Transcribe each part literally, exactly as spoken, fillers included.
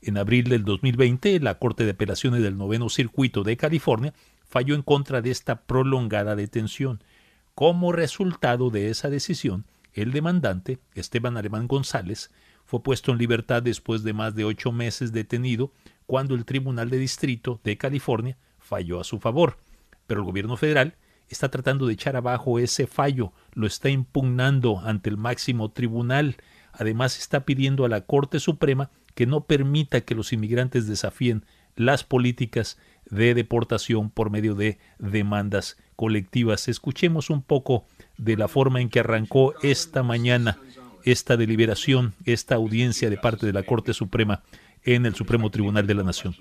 En abril del dos mil veinte, la Corte de Apelaciones del Noveno Circuito de California falló en contra de esta prolongada detención. Como resultado de esa decisión, el demandante, Esteban Alemán González, fue puesto en libertad después de más de ocho meses detenido cuando el Tribunal de Distrito de California falló a su favor. Pero el gobierno federal está tratando de echar abajo ese fallo, lo está impugnando ante el máximo tribunal. Además, está pidiendo a la Corte Suprema que no permita que los inmigrantes desafíen las políticas de deportación por medio de demandas colectivas. Escuchemos un poco de la forma en que arrancó esta mañana esta deliberación, esta audiencia de parte de la Corte Suprema en el Supremo Tribunal de la Nación.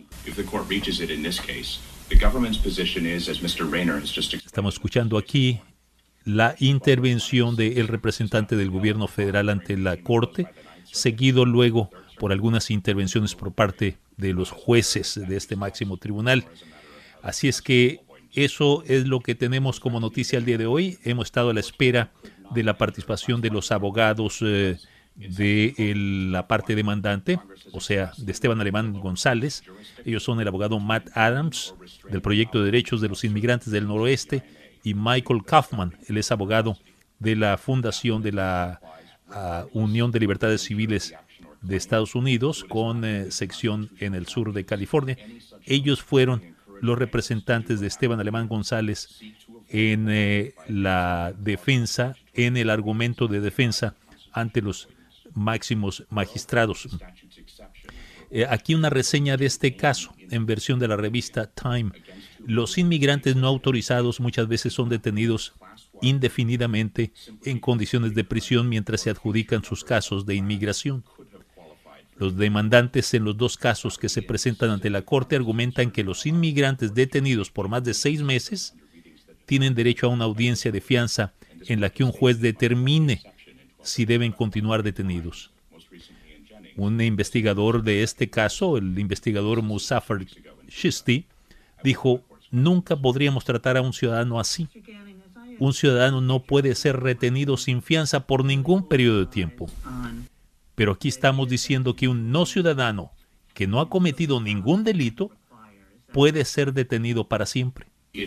Estamos escuchando aquí la intervención del representante del gobierno federal ante la Corte, seguido luego por algunas intervenciones por parte de los jueces de este máximo tribunal. Así es que eso es lo que tenemos como noticia el día de hoy. Hemos estado a la espera de la participación de los abogados eh, de el, la parte demandante, o sea, de Esteban Alemán González. Ellos son el abogado Matt Adams, del Proyecto de Derechos de los Inmigrantes del Noroeste, y Michael Kaufman, él es abogado de la Fundación de la uh, Unión de Libertades Civiles de Estados Unidos, con eh, sección en el sur de California. Ellos fueron los representantes de Esteban Alemán González en eh, la defensa, en el argumento de defensa ante los máximos magistrados. Eh, aquí una reseña de este caso en versión de la revista Time. Los inmigrantes no autorizados muchas veces son detenidos indefinidamente en condiciones de prisión mientras se adjudican sus casos de inmigración. Los demandantes en los dos casos que se presentan ante la Corte argumentan que los inmigrantes detenidos por más de seis meses tienen derecho a una audiencia de fianza en la que un juez determine si deben continuar detenidos. Un investigador de este caso, el investigador Muzaffar Chisti, dijo: nunca podríamos tratar a un ciudadano así. Un ciudadano no puede ser retenido sin fianza por ningún periodo de tiempo. Pero aquí estamos diciendo que un no ciudadano que no ha cometido ningún delito puede ser detenido para siempre.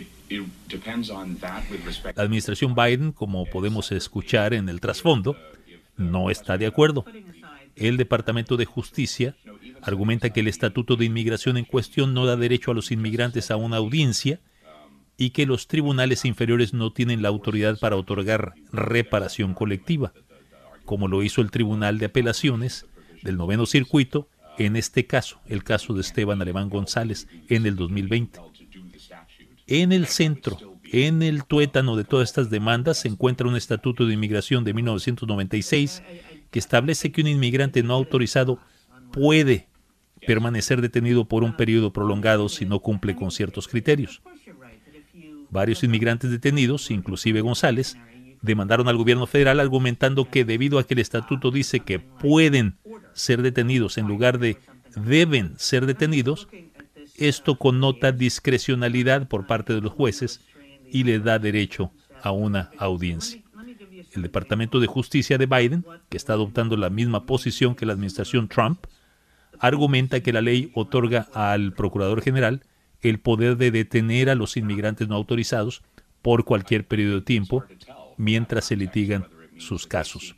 La administración Biden, como podemos escuchar en el trasfondo, no está de acuerdo. El Departamento de Justicia argumenta que el Estatuto de Inmigración en cuestión no da derecho a los inmigrantes a una audiencia y que los tribunales inferiores no tienen la autoridad para otorgar reparación colectiva, como lo hizo el Tribunal de Apelaciones del Noveno Circuito en este caso, el caso de Esteban Alemán González en el dos mil veinte. En el centro, en el tuétano de todas estas demandas, se encuentra un Estatuto de Inmigración de mil novecientos noventa y seis que establece que un inmigrante no autorizado puede permanecer detenido por un periodo prolongado si no cumple con ciertos criterios. Varios inmigrantes detenidos, inclusive González, demandaron al gobierno federal argumentando que debido a que el estatuto dice que pueden ser detenidos en lugar de deben ser detenidos, esto connota discrecionalidad por parte de los jueces y le da derecho a una audiencia. El Departamento de Justicia de Biden, que está adoptando la misma posición que la administración Trump, argumenta que la ley otorga al Procurador General el poder de detener a los inmigrantes no autorizados por cualquier periodo de tiempo mientras se litigan sus casos.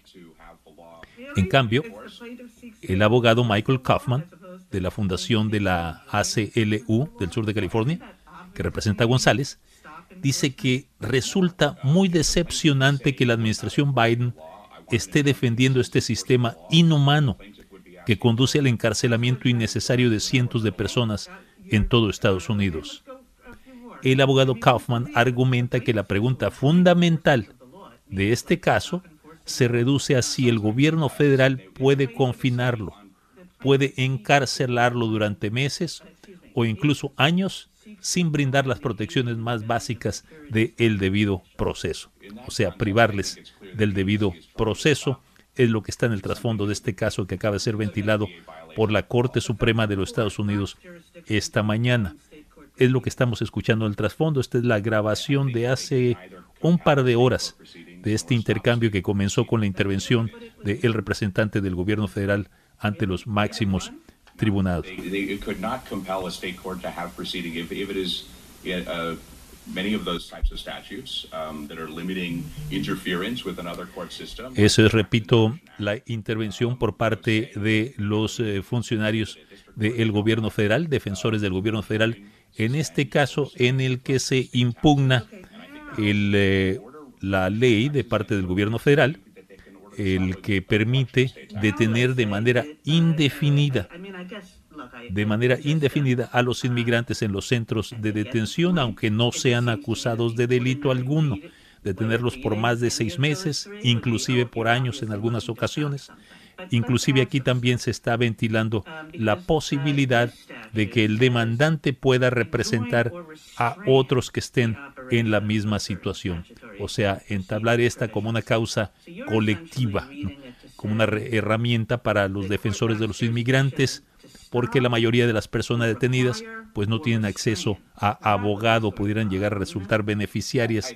En cambio, el abogado Michael Kaufman, de la Fundación de la A C L U del sur de California, que representa a González, dice que resulta muy decepcionante que la administración Biden esté defendiendo este sistema inhumano que conduce al encarcelamiento innecesario de cientos de personas en todo Estados Unidos. El abogado Kaufman argumenta que la pregunta fundamental de este caso se reduce a si el gobierno federal puede confinarlo, puede encarcelarlo durante meses o incluso años sin brindar las protecciones más básicas del debido proceso. O sea, privarles del debido proceso es lo que está en el trasfondo de este caso que acaba de ser ventilado por la Corte Suprema de los Estados Unidos esta mañana. Es lo que estamos escuchando en el trasfondo. Esta es la grabación de hace un par de horas de este intercambio que comenzó con la intervención del representante del gobierno federal ante los máximos tribunal. They, they, it could not compel a state court to have proceeding if, if it is uh, many of those types of statutes um, that are limiting interference with another court system. Eso es, repito, la intervención por parte de los eh, funcionarios del gobierno federal, defensores del gobierno federal, en este caso en el que se impugna el, eh, la ley de parte del gobierno federal, el que permite detener de manera indefinida, de manera indefinida a los inmigrantes en los centros de detención, aunque no sean acusados de delito alguno, detenerlos por más de seis meses, inclusive por años en algunas ocasiones. Inclusive aquí también se está ventilando la posibilidad de que el demandante pueda representar a otros que estén en la misma situación. O sea, entablar esta como una causa colectiva, ¿no? Como una herramienta para los defensores de los inmigrantes, porque la mayoría de las personas detenidas pues no tienen acceso a abogado, pudieran llegar a resultar beneficiarias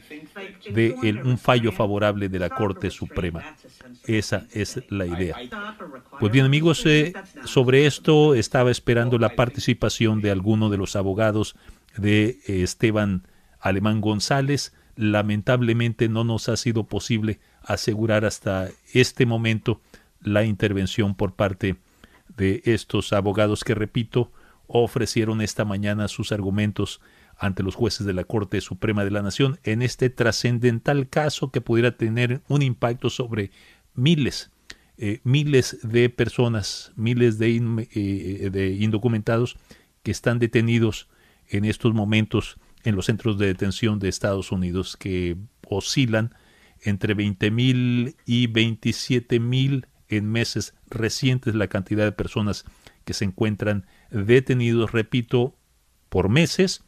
de el, un fallo favorable de la Corte Suprema. Esa es la idea. Pues bien, amigos, eh, sobre esto estaba esperando la participación de alguno de los abogados de eh, Esteban Alemán González. Lamentablemente no nos ha sido posible asegurar hasta este momento la intervención por parte de estos abogados que, repito, ofrecieron esta mañana sus argumentos ante los jueces de la Corte Suprema de la Nación en este trascendental caso que pudiera tener un impacto sobre miles, eh, miles de personas, miles de, in, eh, de indocumentados que están detenidos en estos momentos en los centros de detención de Estados Unidos, que oscilan entre veinte mil y veintisiete mil en meses recientes la cantidad de personas que se encuentran detenidos, repito, por meses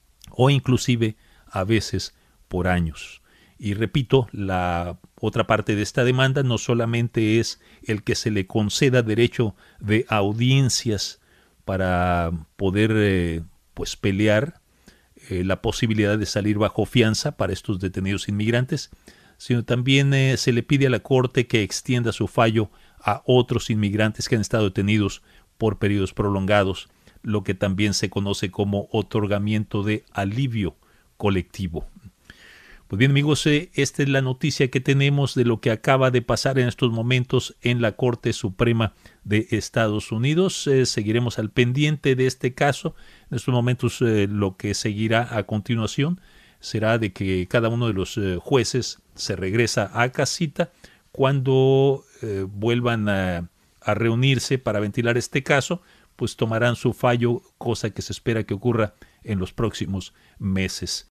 o inclusive a veces por años. Y repito, la otra parte de esta demanda no solamente es el que se le conceda derecho de audiencias para poder eh, pues pelear eh, la posibilidad de salir bajo fianza para estos detenidos inmigrantes, sino también eh, se le pide a la Corte que extienda su fallo a otros inmigrantes que han estado detenidos por periodos prolongados, lo que también se conoce como otorgamiento de alivio colectivo. Pues bien, amigos, eh, esta es la noticia que tenemos de lo que acaba de pasar en estos momentos en la Corte Suprema de Estados Unidos. Eh, seguiremos al pendiente de este caso. En estos momentos eh, lo que seguirá a continuación será de que cada uno de los eh, jueces se regresa a casita cuando eh, vuelvan a, a reunirse para ventilar este caso, pues tomarán su fallo, cosa que se espera que ocurra en los próximos meses.